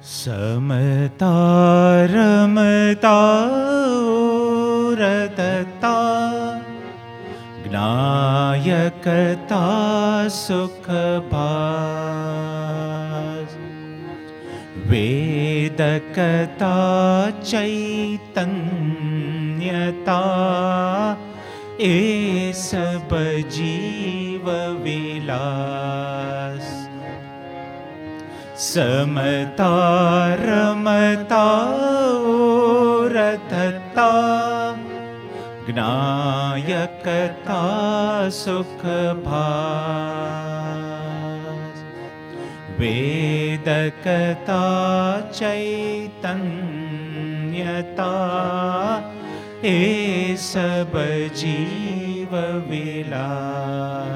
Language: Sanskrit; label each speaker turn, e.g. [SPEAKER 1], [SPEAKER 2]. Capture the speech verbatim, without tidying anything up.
[SPEAKER 1] समता रमता रतता ज्ञायकता सुखभास वेदकता चैतन्यता ये सब जीव विलास। समता रमता रतता ज्ञायकता सुखभास वेदकता चैतन्यता ये सब जीव विलास।